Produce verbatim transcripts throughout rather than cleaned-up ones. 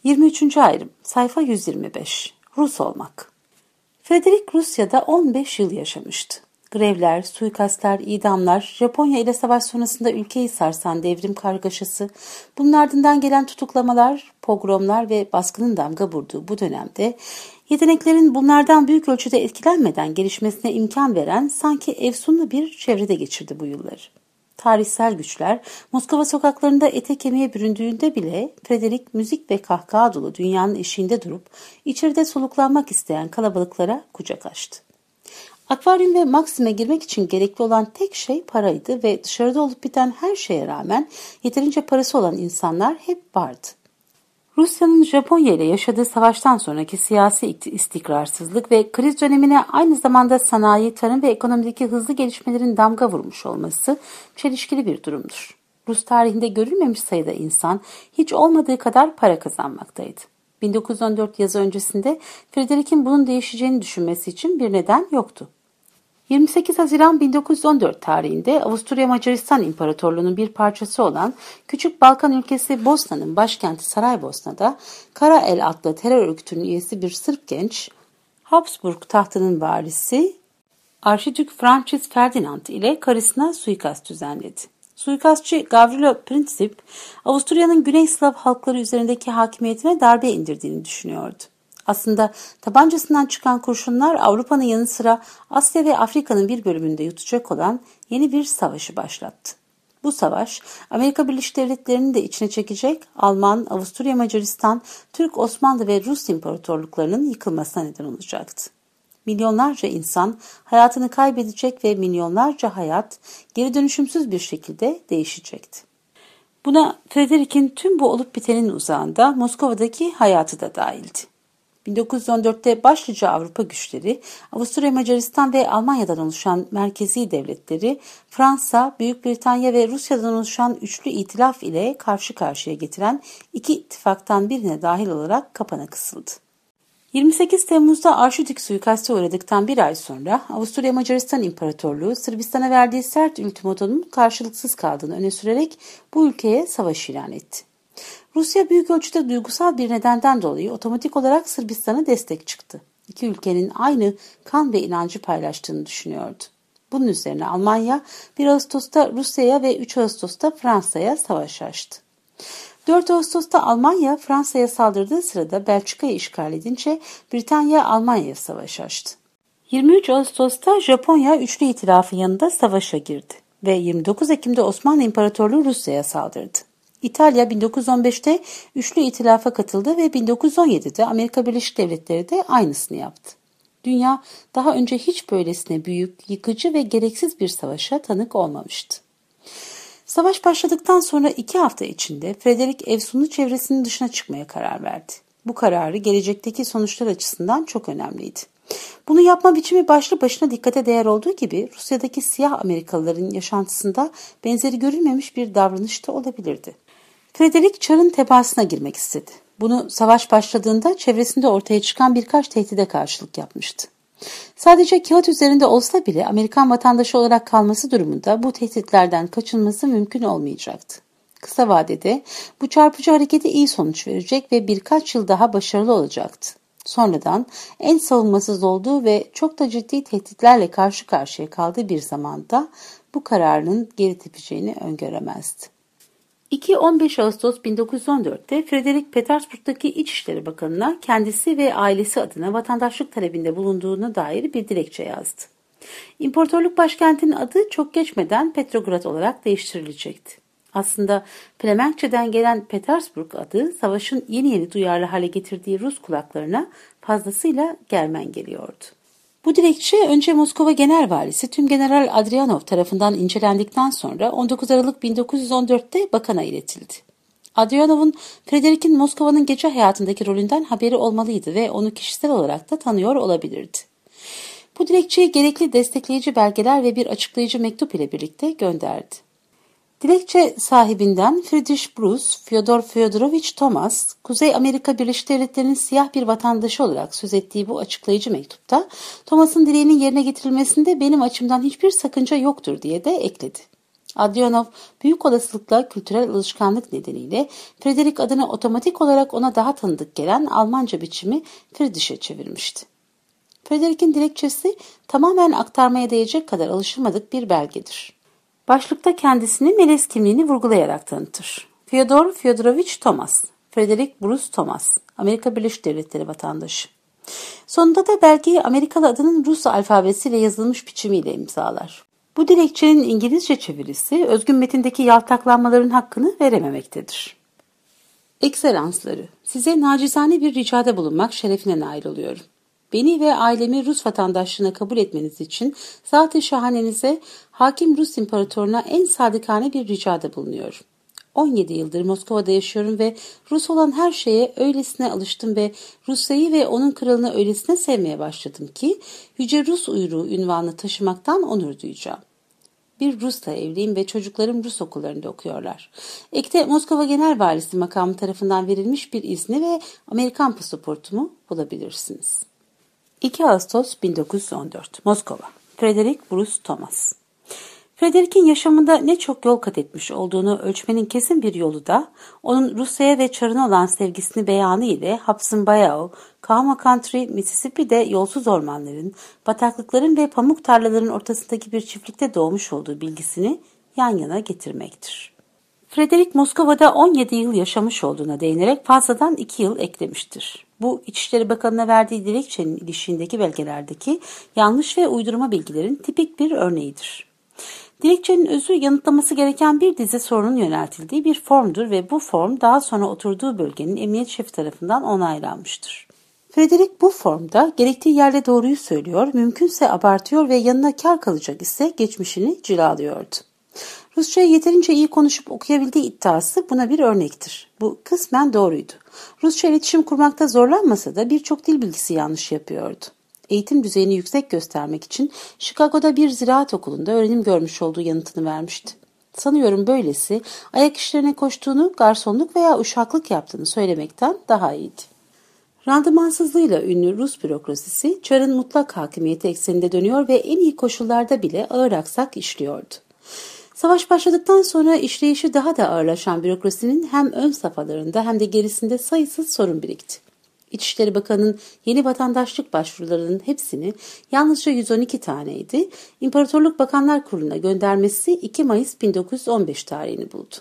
yirmi üçüncü ayrım, sayfa yüz yirmi beş. Rus olmak. Frederick Rusya'da on beş yıl yaşamıştı. Grevler, suikastler, idamlar, Japonya ile savaş sonrasında ülkeyi sarsan devrim kargaşası, bunun ardından gelen tutuklamalar, pogromlar ve baskının damga vurduğu bu dönemde yeteneklerin bunlardan büyük ölçüde etkilenmeden gelişmesine imkan veren sanki efsunlu bir çevrede geçirdi bu yılları. Tarihsel güçler Moskova sokaklarında ete kemiğe büründüğünde bile Frederick müzik ve kahkaha dolu dünyanın eşiğinde durup içeride soluklanmak isteyen kalabalıklara kucak açtı. Akvaryum ve Maxim'e girmek için gerekli olan tek şey paraydı ve dışarıda olup biten her şeye rağmen yeterince parası olan insanlar hep vardı. Rusya'nın Japonya ile yaşadığı savaştan sonraki siyasi istikrarsızlık ve kriz dönemine aynı zamanda sanayi, tarım ve ekonomideki hızlı gelişmelerin damga vurmuş olması çelişkili bir durumdur. Rus tarihinde görülmemiş sayıda insan hiç olmadığı kadar para kazanmaktaydı. bin dokuz yüz on dört yazı öncesinde Frederick'in bunun değişeceğini düşünmesi için bir neden yoktu. yirmi sekiz Haziran bin dokuz yüz on dört tarihinde Avusturya Macaristan İmparatorluğu'nun bir parçası olan Küçük Balkan ülkesi Bosna'nın başkenti Saraybosna'da Kara El adlı terör örgütünün üyesi bir Sırp genç, Habsburg tahtının varisi Arşidük Francis Ferdinand ile karısına suikast düzenledi. Suikastçı Gavrilo Princip, Avusturya'nın Güney Slav halkları üzerindeki hakimiyetine darbe indirdiğini düşünüyordu. Aslında tabancasından çıkan kurşunlar Avrupa'nın yanı sıra Asya ve Afrika'nın bir bölümünde yutacak olan yeni bir savaşı başlattı. Bu savaş Amerika Birleşik Devletleri'ni de içine çekecek, Alman, Avusturya Macaristan, Türk, Osmanlı ve Rus imparatorluklarının yıkılmasına neden olacaktı. Milyonlarca insan hayatını kaybedecek ve milyonlarca hayat geri dönüşümsüz bir şekilde değişecekti. Buna Frederick'in tüm bu olup bitenin uzağında Moskova'daki hayatı da dahildi. bin dokuz yüz on dörtte başlıca Avrupa güçleri, Avusturya, Macaristan ve Almanya'dan oluşan merkezi devletleri, Fransa, Büyük Britanya ve Rusya'dan oluşan üçlü itilaf ile karşı karşıya getiren iki ittifaktan birine dahil olarak kapana kısıldı. yirmi sekiz Temmuz'da Arşidük suikaste uğradıktan bir ay sonra Avusturya Macaristan İmparatorluğu Sırbistan'a verdiği sert ultimatonun karşılıksız kaldığını öne sürerek bu ülkeye savaş ilan etti. Rusya büyük ölçüde duygusal bir nedenden dolayı otomatik olarak Sırbistan'a destek çıktı. İki ülkenin aynı kan ve inancı paylaştığını düşünüyordu. Bunun üzerine Almanya bir Ağustos'ta Rusya'ya ve üç Ağustos'ta Fransa'ya savaş açtı. dört Ağustos'ta Almanya Fransa'ya saldırdığı sırada Belçika'yı işgal edince Britanya Almanya'ya savaş açtı. yirmi üç Ağustos'ta Japonya Üçlü İtilafı yanında savaşa girdi ve yirmi dokuz Ekim'de Osmanlı İmparatorluğu Rusya'ya saldırdı. İtalya bin dokuz yüz on beşte Üçlü İtilaf'a katıldı ve bin dokuz yüz on yedide Amerika Birleşik Devletleri de aynısını yaptı. Dünya daha önce hiç böylesine büyük, yıkıcı ve gereksiz bir savaşa tanık olmamıştı. Savaş başladıktan sonra iki hafta içinde Frederick efsunlu çevresinin dışına çıkmaya karar verdi. Bu kararı gelecekteki sonuçlar açısından çok önemliydi. Bunu yapma biçimi başlı başına dikkate değer olduğu gibi Rusya'daki siyah Amerikalıların yaşantısında benzeri görülmemiş bir davranış da olabilirdi. Frederick çarın tebaasına girmek istedi. Bunu savaş başladığında çevresinde ortaya çıkan birkaç tehdide karşılık yapmıştı. Sadece kağıt üzerinde olsa bile Amerikan vatandaşı olarak kalması durumunda bu tehditlerden kaçınması mümkün olmayacaktı. Kısa vadede bu çarpıcı hareketi iyi sonuç verecek ve birkaç yıl daha başarılı olacaktı. Sonradan en savunmasız olduğu ve çok da ciddi tehditlerle karşı karşıya kaldığı bir zamanda bu kararının geri tepeceğini öngöremezdi. iki on beş Ağustos bin dokuz yüz on dörtte Frederick Petersburg'daki İçişleri Bakanı'na kendisi ve ailesi adına vatandaşlık talebinde bulunduğuna dair bir dilekçe yazdı. İmparatorluk başkentinin adı çok geçmeden Petrograd olarak değiştirilecekti. Aslında Flemenkçeden gelen Petersburg adı savaşın yeni yeni duyarlı hale getirdiği Rus kulaklarına fazlasıyla Germen geliyordu. Bu dilekçe önce Moskova Genel Valisi Tümgeneral Adrianov tarafından incelendikten sonra on dokuz Aralık bin dokuz yüz on dörtte bakana iletildi. Adrianov'un Frederick'in Moskova'nın gece hayatındaki rolünden haberi olmalıydı ve onu kişisel olarak da tanıyor olabilirdi. Bu dilekçeyi gerekli destekleyici belgeler ve bir açıklayıcı mektup ile birlikte gönderdi. Dilekçe sahibinden Friedrich Bruce, Fyodor Fyodorovich Thomas, Kuzey Amerika Birleşik Devletleri'nin siyah bir vatandaşı olarak söz ettiği bu açıklayıcı mektupta Thomas'ın dileğinin yerine getirilmesinde benim açımdan hiçbir sakınca yoktur diye de ekledi. Adrianov büyük olasılıkla kültürel alışkanlık nedeniyle Frederick adını otomatik olarak ona daha tanıdık gelen Almanca biçimi Friedrich'e çevirmişti. Frederick'in dilekçesi tamamen aktarmaya değecek kadar alışılmadık bir belgedir. Başlıkta kendisini melez kimliğini vurgulayarak tanıtır. Fyodor Fyodorovich Thomas, Frederick Bruce Thomas, Amerika Birleşik Devletleri vatandaşı. Sonunda da belgeyi Amerikalı adının Rus alfabesiyle yazılmış biçimiyle imzalar. Bu dilekçenin İngilizce çevirisi özgün metindeki yaltaklanmaların hakkını verememektedir. Ekselansları, size nacizane bir ricada bulunmak şerefine nail oluyorum. Beni ve ailemi Rus vatandaşlığına kabul etmeniz için zat-ı şahanenize, hakim Rus imparatoruna en sadıkane bir ricada bulunuyorum. on yedi yıldır Moskova'da yaşıyorum ve Rus olan her şeye öylesine alıştım ve Rusya'yı ve onun kralını öylesine sevmeye başladım ki Yüce Rus uyruğu ünvanını taşımaktan onur duyacağım. Bir Rus'la evliyim ve çocuklarım Rus okullarında okuyorlar. Ekte Moskova Genel Valisi makamı tarafından verilmiş bir izni ve Amerikan pasaportumu bulabilirsiniz. iki Ağustos bin dokuz yüz on dört Moskova. Frederick Bruce Thomas. Frederick'in yaşamında ne çok yol kat etmiş olduğunu ölçmenin kesin bir yolu da onun Rusya'ya ve Çarı'na olan sevgisini beyanı ile Hudson Bayou, Kahama Country, Mississippi'de yolsuz ormanların, bataklıkların ve pamuk tarlaların ortasındaki bir çiftlikte doğmuş olduğu bilgisini yan yana getirmektir. Frederick Moskova'da on yedi yıl yaşamış olduğuna değinerek fazladan iki yıl eklemiştir. Bu İçişleri Bakanı'na verdiği dilekçenin ilişiğindeki belgelerdeki yanlış ve uydurma bilgilerin tipik bir örneğidir. Dilekçenin özü yanıtlaması gereken bir dizi sorunun yöneltildiği bir formdur ve bu form daha sonra oturduğu bölgenin emniyet şefi tarafından onaylanmıştır. Frederick bu formda gerektiği yerde doğruyu söylüyor, mümkünse abartıyor ve yanına kar kalacak ise geçmişini cilalıyordu. Rusçayı yeterince iyi konuşup okuyabildiği iddiası buna bir örnektir. Bu kısmen doğruydu. Rusça iletişim kurmakta zorlanmasa da birçok dil bilgisi yanlış yapıyordu. Eğitim düzeyini yüksek göstermek için Chicago'da bir ziraat okulunda öğrenim görmüş olduğu yanıtını vermişti. Sanıyorum böylesi ayak işlerine koştuğunu, garsonluk veya uşaklık yaptığını söylemekten daha iyiydi. Randımansızlığıyla ünlü Rus bürokrasisi Çar'ın mutlak hakimiyeti ekseninde dönüyor ve en iyi koşullarda bile ağır aksak işliyordu. Savaş başladıktan sonra işleyişi daha da ağırlaşan bürokrasinin hem ön safhalarında hem de gerisinde sayısız sorun birikti. İçişleri Bakanı'nın yeni vatandaşlık başvurularının hepsini yalnızca yüz on iki taneydi. İmparatorluk Bakanlar Kurulu'na göndermesi iki Mayıs bin dokuz yüz on beş tarihini buldu.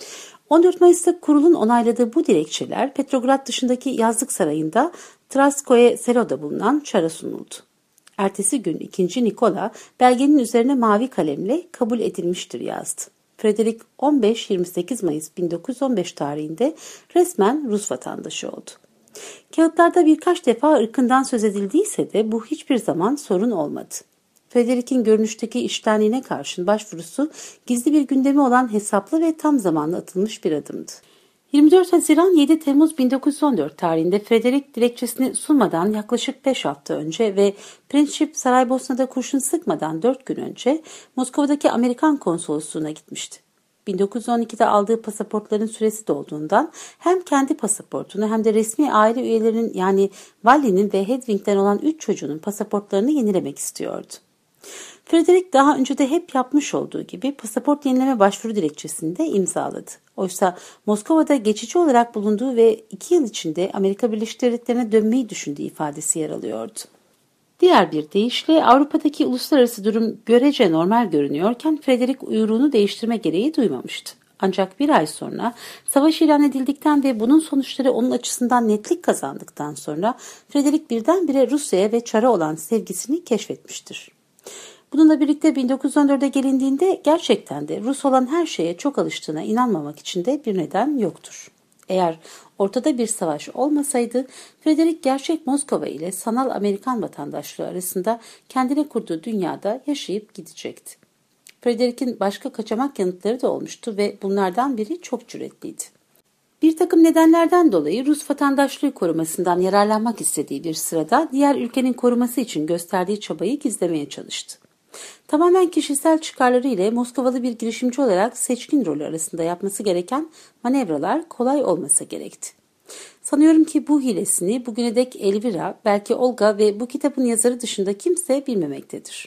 on dört Mayıs'ta kurulun onayladığı bu dilekçeler Petrograd dışındaki Yazlık Sarayı'nda Traskoye Selo'da bulunan Çar'a sunuldu. Ertesi gün ikinci Nikola belgenin üzerine mavi kalemle kabul edilmiştir yazdı. Frederick on beş yirmi sekiz Mayıs bin dokuz yüz on beş tarihinde resmen Rus vatandaşı oldu. Kağıtlarda birkaç defa ırkından söz edildiyse de bu hiçbir zaman sorun olmadı. Frederick'in görünüşteki iştenliğine karşın başvurusu gizli bir gündemi olan hesaplı ve tam zamanlı atılmış bir adımdı. yirmi dört Haziran yedi Temmuz bin dokuz yüz on dört tarihinde Frederick dilekçesini sunmadan yaklaşık beş hafta önce ve Prensship Saraybosna'da kurşun sıkmadan dört gün önce Moskova'daki Amerikan konsolosluğuna gitmişti. bin dokuz yüz on ikide aldığı pasaportların süresi dolduğundan hem kendi pasaportunu hem de resmi aile üyelerinin yani Wally'nin ve Hedwig'den olan üç çocuğunun pasaportlarını yenilemek istiyordu. Frederick daha önce de hep yapmış olduğu gibi pasaport yenileme başvuru dilekçesini de imzaladı. Oysa Moskova'da geçici olarak bulunduğu ve iki yıl içinde Amerika Birleşik Devletleri'ne dönmeyi düşündüğü ifadesi yer alıyordu. Diğer bir deyişle Avrupa'daki uluslararası durum görece normal görünüyorken Frederick uyruğunu değiştirme gereği duymamıştı. Ancak bir ay sonra savaş ilan edildikten ve bunun sonuçları onun açısından netlik kazandıktan sonra Frederick birdenbire Rusya'ya ve Çar'a olan sevgisini keşfetmiştir. Bununla birlikte bin dokuz yüz on dörde gelindiğinde gerçekten de Rus olan her şeye çok alıştığına inanmamak için de bir neden yoktur. Eğer ortada bir savaş olmasaydı Frederick gerçek Moskova ile sanal Amerikan vatandaşlığı arasında kendine kurduğu dünyada yaşayıp gidecekti. Frederick'in başka kaçamak yanıtları da olmuştu ve bunlardan biri çok cüretliydi. Bir takım nedenlerden dolayı Rus vatandaşlığı korumasından yararlanmak istediği bir sırada diğer ülkenin koruması için gösterdiği çabayı gizlemeye çalıştı. Tamamen kişisel çıkarları ile Moskovalı bir girişimci olarak seçkin rolü arasında yapması gereken manevralar kolay olmasa gerekti. Sanıyorum ki bu hilesini bugüne dek Elvira, belki Olga ve bu kitabın yazarı dışında kimse bilmemektedir.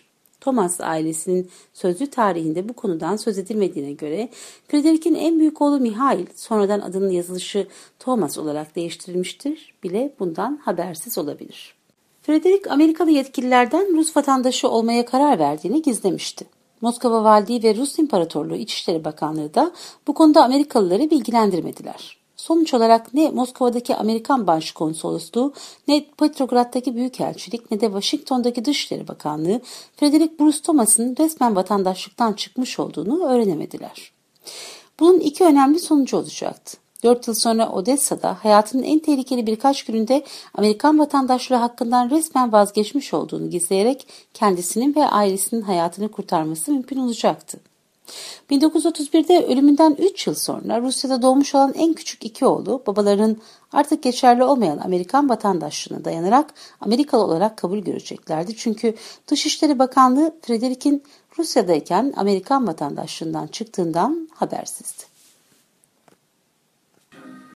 Thomas ailesinin sözlü tarihinde bu konudan söz edilmediğine göre Frederick'in en büyük oğlu Mihail sonradan adının yazılışı Thomas olarak değiştirilmiştir bile bundan habersiz olabilir. Frederick Amerikalı yetkililerden Rus vatandaşı olmaya karar verdiğini gizlemişti. Moskova Valiliği ve Rus İmparatorluğu İçişleri Bakanlığı da bu konuda Amerikalıları bilgilendirmediler. Sonuç olarak ne Moskova'daki Amerikan Başkonsolosluğu, ne Petrograd'daki Büyükelçilik, ne de Washington'daki Dışişleri Bakanlığı Frederick Bruce Thomas'ın resmen vatandaşlıktan çıkmış olduğunu öğrenemediler. Bunun iki önemli sonucu olacaktı. Dört yıl sonra Odessa'da hayatının en tehlikeli birkaç gününde Amerikan vatandaşlığı hakkından resmen vazgeçmiş olduğunu gizleyerek kendisinin ve ailesinin hayatını kurtarması mümkün olacaktı. bin dokuz yüz otuz birde ölümünden üç yıl sonra Rusya'da doğmuş olan en küçük iki oğlu babalarının artık geçerli olmayan Amerikan vatandaşlığına dayanarak Amerikalı olarak kabul göreceklerdi. Çünkü Dışişleri Bakanlığı Frederick'in Rusya'dayken Amerikan vatandaşlığından çıktığından habersizdi.